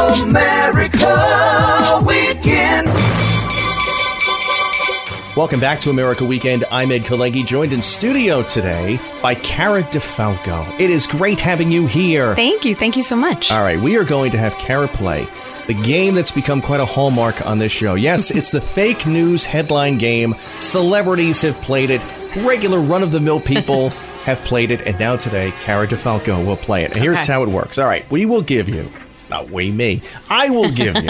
America Weekend. Welcome back to America Weekend. I'm Ed Kalegi, joined in studio today by Cara DeFalco. It is great having you here. Thank you. Thank you so much. All right, we are going to have Cara play the game that's become quite a hallmark on this show. Yes, it's the fake news headline game. Celebrities have played it. Regular run-of-the-mill people have played it. And now today, Cara DeFalco will play it. And here's how it works. All right, we will give you, not we, me, I will give you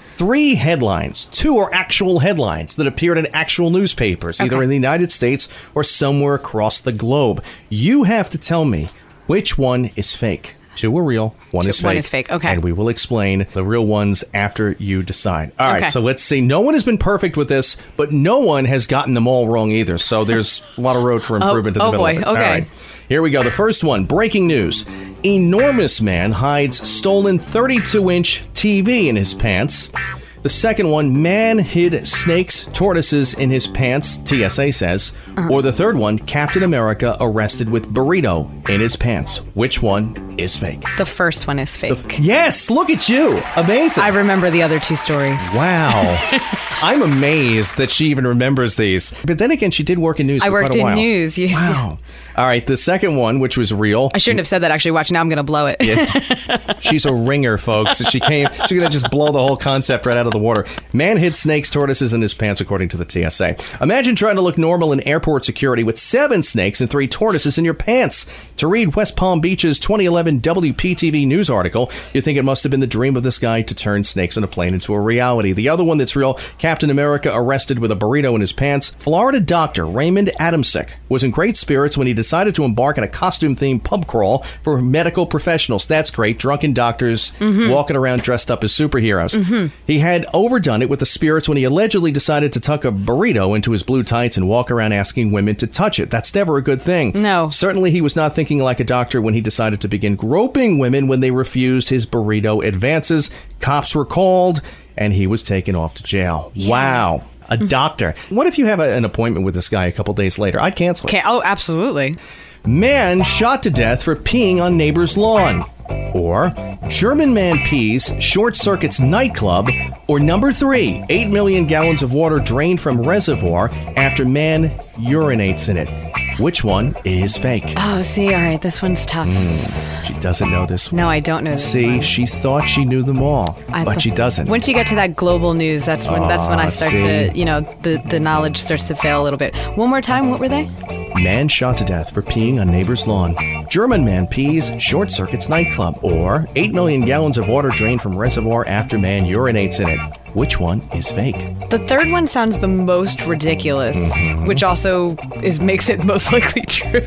3 headlines. 2 are actual headlines that appeared in actual newspapers, either in the United States or somewhere across the globe. You have to tell me which one is fake. 2 are real, 1 is fake. 1 is fake, okay. And we will explain the real ones after you decide. All right, so let's see. No one has been perfect with this, but no one has gotten them all wrong either. So there's a lot of road for improvement in the middle of it. Okay. All right, here we go. The first one, breaking news. Enormous man hides stolen 32-inch TV in his pants. The second one, man hid snakes, tortoises in his pants, TSA says. Or the third one, Captain America arrested with burrito in his pants. Which one is fake? The first one is fake. Yes, look at you. Amazing. I remember the other 2 stories. Wow. I'm amazed that she even remembers these. But then again, she did work in news for quite a while. I worked in news. Yes. Wow. All right, the second one, which was real. I shouldn't have said that, actually. Watch, now I'm going to blow it. Yeah. She's a ringer, folks. She's going to just blow the whole concept right out of the water. Man hid snakes, tortoises in his pants, according to the TSA. Imagine trying to look normal in airport security with 7 snakes and 3 tortoises in your pants. To read West Palm Beach's 2011 WPTV news article, you'd think it must have been the dream of this guy to turn snakes on a plane into a reality. The other one that's real, Captain America arrested with a burrito in his pants. Florida doctor Raymond Adamczyk was in great spirits when he decided to embark on a costume-themed pub crawl for medical professionals. That's great. Drunken doctors walking around dressed up as superheroes. He had overdone it with the spirits when he allegedly decided to tuck a burrito into his blue tights and walk around asking women to touch it. That's never a good thing. No. Certainly he was not thinking like a doctor when he decided to begin groping women when they refused his burrito advances. Cops were called, and he was taken off to jail. Yeah. Wow. A doctor. What if you have an appointment with this guy a couple days later? I'd cancel it. Okay. Oh, absolutely. Man shot to death for peeing on neighbor's lawn. Or German man pees, short circuits nightclub. Or number 3, 8 million gallons of water drained from reservoir after man urinates in it. Which one is fake? Oh, see, all right, this one's tough. She doesn't know this one. No, I don't know this one. See, she thought she knew them all, but she doesn't. Once you get to that global news, that's when I start to, the knowledge starts to fail a little bit. One more time, what were they? Man shot to death for peeing on neighbor's lawn. German man pees, short circuits nightclub. Or 8 million gallons of water drained from reservoir after man urinates in it. Which one is fake? The third one sounds the most ridiculous, which also makes it most likely true.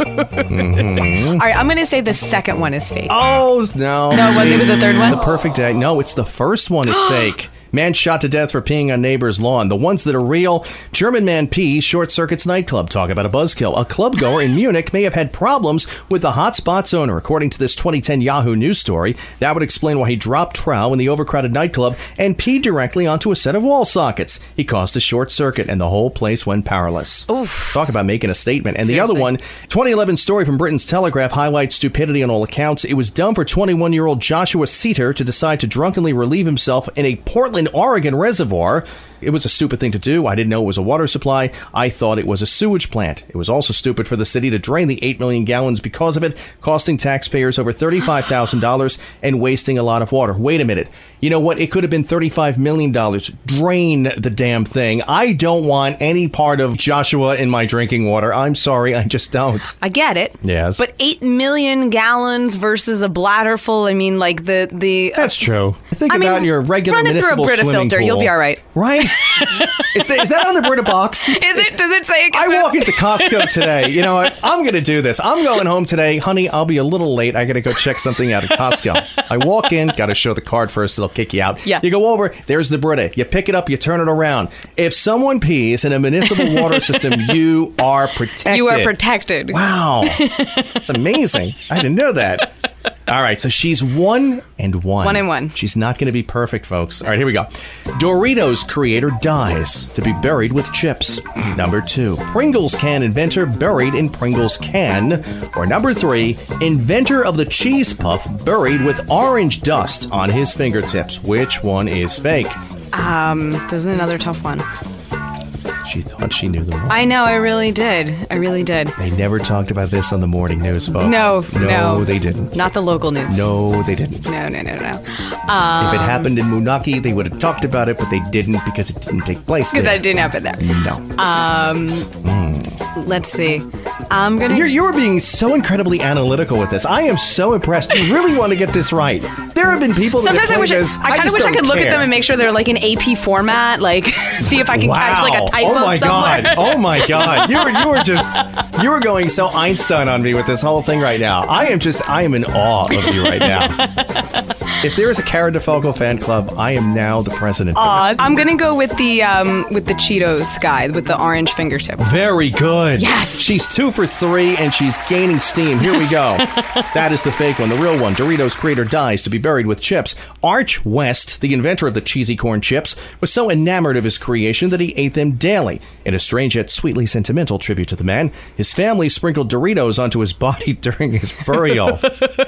All right, I'm going to say the second one is fake. Oh, no. No, it was the third one? The perfect day. No, it's the first one is fake. Man shot to death for peeing on neighbor's lawn. The ones that are real, German man pees, short circuits nightclub. Talk about a buzzkill. A club goer in Munich may have had problems with the hotspot's owner. According to this 2010 Yahoo News story, that would explain why he dropped trowel in the overcrowded nightclub and peed directly onto a set of wall sockets. He caused a short circuit and the whole place went powerless. Oof. Talk about making a statement. And Seriously. the other one, 2011 story from Britain's Telegraph highlights stupidity on all accounts. It was dumb for 21-year-old Joshua Seater to decide to drunkenly relieve himself in a Portland, Oregon reservoir. It was a stupid thing to do. I didn't know it was a water supply. I thought it was a sewage plant. It was also stupid for the city to drain the 8 million gallons because of it, costing taxpayers over $35,000 and wasting a lot of water. Wait a minute. You know what? It could have been $35 million. Drain the damn thing. I don't want any part of Joshua in my drinking water. I'm sorry. I just don't. I get it. Yes. But 8 million gallons versus a bladder full, I mean, like the That's true. Think about your regular run it municipal through a Brita swimming filter. pool. You'll be all right. Right? Is that on the Brita box? Is it? Does it say? I walk into Costco today. You know what? I'm going to do this. I'm going home today. Honey, I'll be a little late. I got to go check something out at Costco. I walk in, got to show the card first. They'll kick you out. Yeah. You go over, there's the Brita. You pick it up, you turn it around. If someone pees in a municipal water system, you are protected. You are protected. Wow. That's amazing. I didn't know that. All right, so she's 1-1. 1-1. She's not going to be perfect, folks. All right, here we go. Doritos creator dies to be buried with chips. Number 2, Pringles can inventor buried in Pringles can. Or number 3, inventor of the cheese puff buried with orange dust on his fingertips. Which one is fake? This is another tough one. She thought she knew them all. I know, I really did. They never talked about this on the morning news, folks. No, they didn't. Not the local news. No, they didn't. No. If it happened in Moonaki, they would have talked about it, but they didn't because it didn't take place there. Because that didn't happen there. No. Let's see. I'm gonna. You were being so incredibly analytical with this. I am so impressed. You really want to get this right. There have been people that Sometimes have I wish this. I kind of wish I could look at them and make sure they're like in AP format, like see if I can catch like a typo somewhere. Oh my God. You were going so Einstein on me with this whole thing right now. I am in awe of you right now. If there is a Cara DeFalco fan club, I am now the president. I'm gonna go with the Cheetos guy with the orange fingertip. Very good. Yes. She's 2 for 3 and she's gaining steam. Here we go. That is the fake one. The real one. Doritos creator dies to be buried with chips. Arch West, the inventor of the cheesy corn chips, was so enamored of his creation that he ate them daily. In a strange yet sweetly sentimental tribute to the man, his family sprinkled Doritos onto his body during his burial.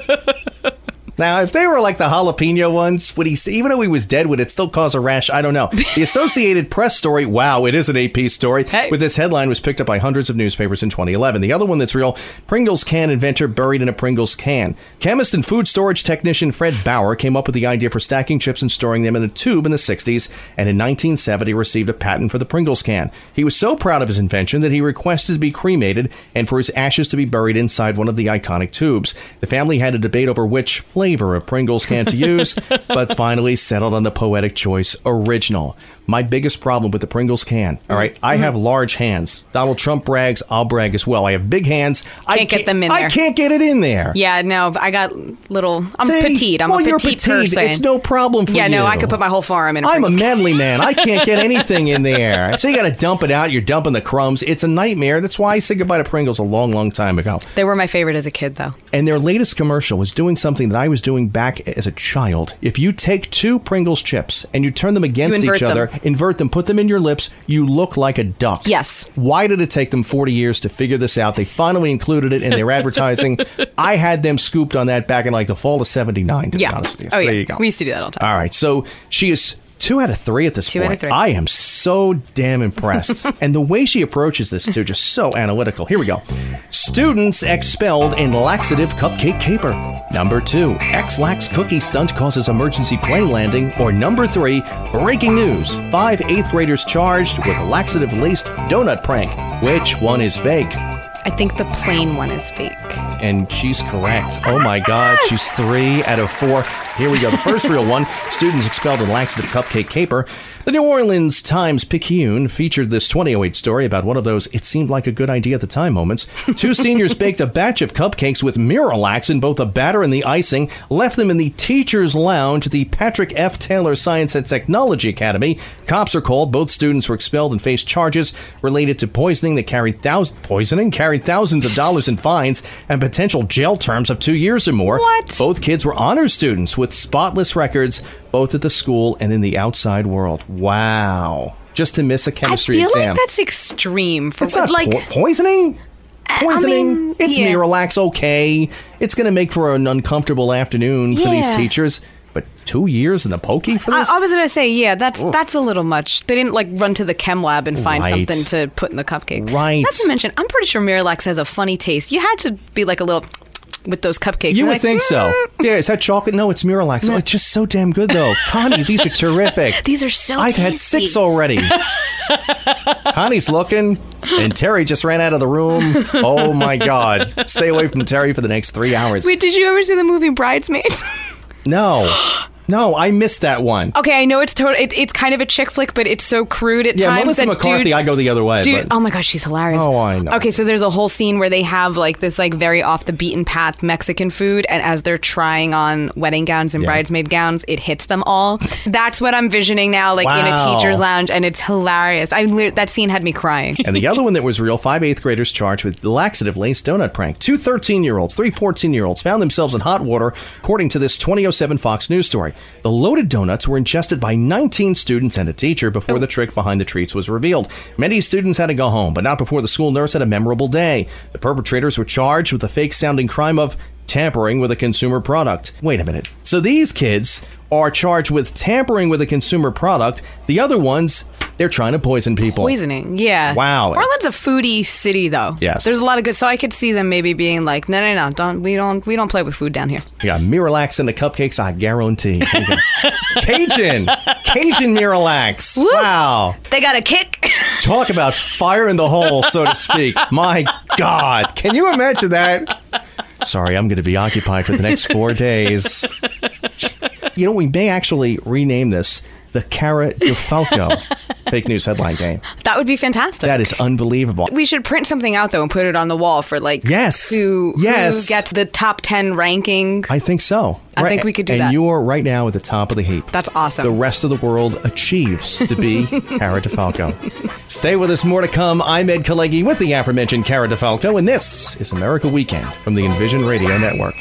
Now, if they were like the jalapeno ones, would he, even though he was dead, would it still cause a rash? I don't know. The Associated Press story, wow, it is an AP story, with this headline was picked up by hundreds of newspapers in 2011. The other one that's real, Pringles can inventor buried in a Pringles can. Chemist and food storage technician Fred Bauer came up with the idea for stacking chips and storing them in a tube in the 60s, and in 1970 received a patent for the Pringles can. He was so proud of his invention that he requested to be cremated and for his ashes to be buried inside one of the iconic tubes. The family had a debate over which flavor of Pringles can to use, but finally settled on the poetic choice, original. My biggest problem with the Pringles can, all right, I have large hands. Donald Trump brags, I'll brag as well. I have big hands. I can't get them in there. I can't get it in there. Yeah, no, I got little. I'm See? petite. I'm well, a you're petite petite. person. It's no problem for you. Yeah, no, I could put my whole forearm in. I'm a manly man. I can't get anything in there. So you got to dump it out. You're dumping the crumbs. It's a nightmare. That's why I said goodbye to Pringles a long, long time ago. They were my favorite as a kid, though. And their latest commercial was doing something that I was doing back as a child. If you take 2 Pringles chips and you turn them against each other, invert them, put them in your lips, you look like a duck. Yes. Why did it take them 40 years to figure this out? They finally included it in their advertising. I had them scooped on that back in like the fall of 79, to be honest with you. So there you go. We used to do that all the time. All right. So she is 2 out of 3 at this point. 2 out of 3. I am so damn impressed. And the way she approaches this, too, just so analytical. Here we go. Students expelled in laxative cupcake caper. Number 2, X-Lax cookie stunt causes emergency plane landing. Or number 3, breaking news. 5 8th graders charged with laxative-laced donut prank. Which one is fake? I think the plain one is fake. And she's correct. Oh my God, she's 3 out of 4. Here we go. The first real one. Students expelled in laxative cupcake caper. The New Orleans Times-Picayune featured this 2008 story about one of those it seemed like a good idea at the time moments. 2 seniors baked a batch of cupcakes with Miralax in both the batter and the icing, left them in the teacher's lounge at the Patrick F. Taylor Science and Technology Academy. Cops are called. Both students were expelled and faced charges related to poisoning that carried thousands of dollars in fines and potential jail terms of 2 years or more. What? Both kids were honor students with spotless records, both at the school and in the outside world. Wow. Just to miss a chemistry exam. I feel like that's extreme. For it's not like poisoning. Poisoning. I mean, it's yeah. Miralax, okay. It's going to make for an uncomfortable afternoon for these teachers. But 2 years in a pokey for this? I was going to say, yeah, that's a little much. They didn't like run to the chem lab and find something to put in the cupcake. Right. Not to mention, I'm pretty sure Miralax has a funny taste. You had to be like a little with those cupcakes. You You're would like, think so. Yeah, is that chocolate? No, it's Miralax. No. Oh, it's just so damn good, though. Connie, these are terrific. These are so I've had tasty. 6 already. Connie's looking, and Terry just ran out of the room. Oh, my God. Stay away from Terry for the next 3 hours. Wait, did you ever see the movie Bridesmaids? No. No, I missed that one. Okay, I know it's it's kind of a chick flick, but it's so crude at times. Melissa that McCarthy, I go the other way. Dude, but... oh my gosh, she's hilarious. Oh, I know. Okay, so there's a whole scene where they have like this like very off the beaten path Mexican food, and as they're trying on wedding gowns and bridesmaid gowns, it hits them all. That's what I'm visioning now, like in a teacher's lounge, and it's hilarious. That scene had me crying. And the other one that was real, 5 8th graders charged with laxative laced donut prank. 2 13-year-olds, 3 14-year-olds found themselves in hot water, according to this 2007 Fox News story. The loaded donuts were ingested by 19 students and a teacher before the trick behind the treats was revealed. Many students had to go home, but not before the school nurse had a memorable day. The perpetrators were charged with the fake-sounding crime of tampering with a consumer product. Wait a minute. So these kids are charged with tampering with a consumer product. The other ones, they're trying to poison people. Poisoning, yeah. Wow. Portland's a foodie city, though. Yes. There's a lot of good. So I could see them maybe being like, no, we don't play with food down here. Yeah, Miralax and the cupcakes, I guarantee. Cajun Miralax. Woo. Wow. They got a kick. Talk about fire in the hole, so to speak. My God. Can you imagine that? Sorry, I'm going to be occupied for the next 4 days. You know, we may actually rename this the Cara DeFalco fake news headline game. That would be fantastic. That is unbelievable. We should print something out, though, and put it on the wall for, like, who gets the top 10 ranking. I think so. I think we could do that. And you're right now at the top of the heap. That's awesome. The rest of the world achieves to be Cara DeFalco. Stay with us. More to come. I'm Ed Kalegi with the aforementioned Cara DeFalco, and this is America Weekend from the Envision Radio Network.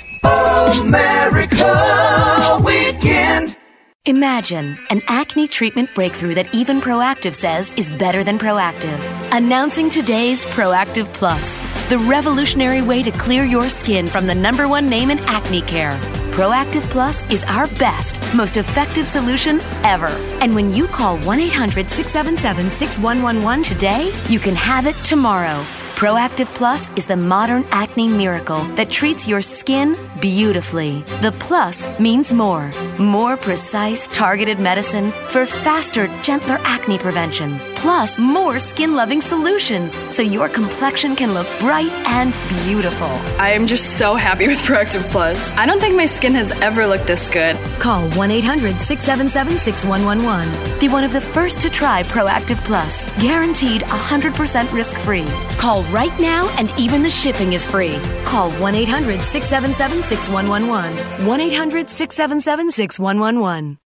America Weekend. Imagine an acne treatment breakthrough that even Proactive says is better than Proactive. Announcing today's Proactive Plus, the revolutionary way to clear your skin from the #1 name in acne care. Proactive Plus is our best, most effective solution ever. And when you call 1-800-677-6111 today, you can have it tomorrow. Proactive Plus is the modern acne miracle that treats your skin beautifully. The plus means more. More precise, targeted medicine for faster, gentler acne prevention. Plus, more skin-loving solutions so your complexion can look bright and beautiful. I am just so happy with Proactive Plus. I don't think my skin has ever looked this good. Call 1-800-677-6111. Be one of the first to try Proactive Plus. Guaranteed 100% risk-free. Call right now and even the shipping is free. Call 1-800-677-6111. 1-800-677-6111.